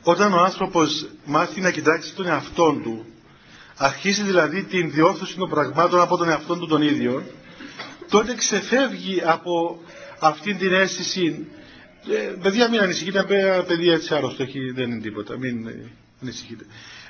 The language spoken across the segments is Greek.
Όταν ο άνθρωπος μάθει να κοιτάξει τον εαυτόν του, αρχίζει δηλαδή την διόρθωση των πραγμάτων από τον εαυτόν του τον ίδιο, τότε ξεφεύγει από αυτήν την αίσθηση. Παιδιά, μην ανησυχείτε, παιδιά έτσι άρρωστο, δεν είναι τίποτα, μην ανησυχείτε.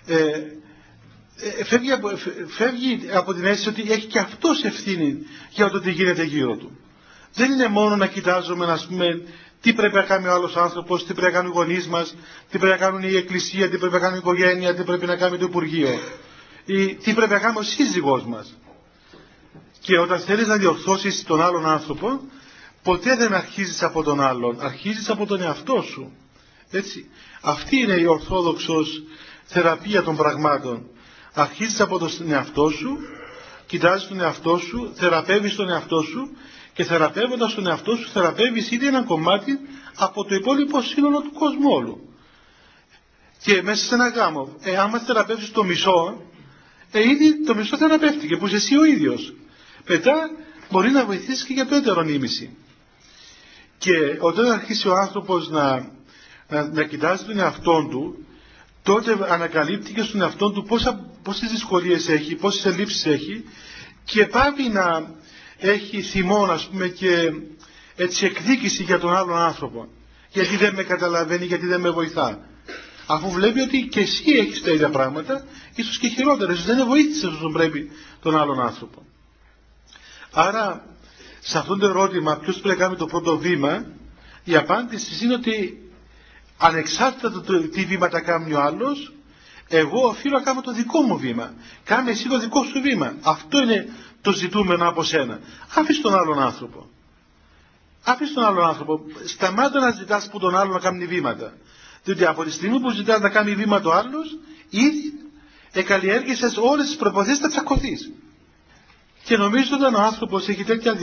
Φεύγει από την αίσθηση ότι έχει και αυτός ευθύνη για το τι γίνεται γύρω του. Δεν είναι μόνο να κοιτάζουμε, ας πούμε, τι πρέπει να κάνει ο άλλος άνθρωπος, τι πρέπει να κάνουν οι γονείς μας, τι πρέπει να κάνουν η εκκλησία, τι πρέπει να κάνει η οικογένεια, τι πρέπει να κάνει το Υπουργείο, ή τι πρέπει να κάνει ο σύζυγός μας. Και όταν θέλεις να διορθώσεις τον άλλον άνθρωπο, ποτέ δεν αρχίζεις από τον άλλον, αρχίζεις από τον εαυτό σου. Έτσι. Αυτή είναι η ορθόδοξος θεραπεία των πραγμάτων. Αρχίζεις από τον εαυτό σου, κοιτάζεις τον εαυτό σου, θεραπεύεις τον εαυτό σου και θεραπεύοντας τον εαυτό σου θεραπεύεις ήδη ένα κομμάτι από το υπόλοιπο σύνολο του κόσμου όλου. Και μέσα σε ένα γάμο, άμα θεραπεύσεις το μισό, ήδη το μισό θεραπεύτηκε που είσαι εσύ ο ίδιος. Μετά μπορεί να βοηθήσεις και για το έτερο ήμιση. Και όταν αρχίσει ο άνθρωπος να κοιτάζει τον εαυτόν του, τότε ανακαλύπτει και στον εαυτόν του πόσες δυσκολίες έχει, πόσες ελλείψεις έχει και πάει να έχει θυμό, ας πούμε, και έτσι εκδίκηση για τον άλλον άνθρωπο. Γιατί δεν με καταλαβαίνει, γιατί δεν με βοηθά. Αφού βλέπει ότι και εσύ έχεις τα ίδια πράγματα, ίσως και χειρότερα, ίσως δεν βοήθησες όσο πρέπει τον άλλον άνθρωπο. Άρα, σε αυτό το ερώτημα, ποιος πρέπει να κάνει το πρώτο βήμα, η απάντηση είναι ότι ανεξάρτητα το τι βήματα κάνει ο άλλος, εγώ οφείλω να κάνω το δικό μου βήμα. Κάνε εσύ το δικό σου βήμα. Αυτό είναι το ζητούμενο από σένα. Άφησε τον άλλον άνθρωπο. Άφησε τον άλλον άνθρωπο. Σταμάτα να ζητάς που τον άλλον να κάνει βήματα. Διότι από τη στιγμή που ζητάς να κάνει βήματα ο άλλος, ήδη εκαλλιέργησες όλες τις προποθέσεις να τσακωθείς. Και νομίζω όταν ο άνθρωπος έχει τέτοια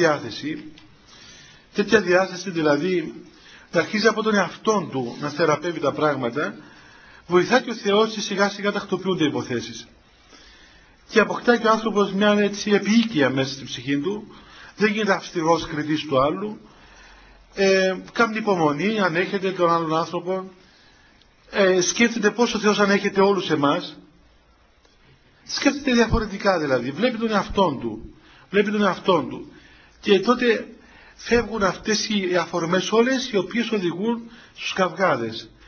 διάθεση δηλαδή να αρχίζει από τον εαυτόν του να θεραπεύει τα πράγματα, βοηθά και ο Θεός και σιγά σιγά τακτοποιούνται οι υποθέσεις. Και αποκτά και ο άνθρωπος μια έτσι επίοικια μέσα στην ψυχή του, δεν γίνεται αυστηρός κριτής του άλλου, κάνει υπομονή, ανέχεται τον άλλον άνθρωπο, σκέφτεται πώς ο Θεός ανέχεται όλους εμάς, σκέφτεται διαφορετικά δηλαδή, βλέπει τον εαυτόν του, και τότε φεύγουν αυτές οι αφορμές όλες οι οποίες οδηγούν στους καυγάδες.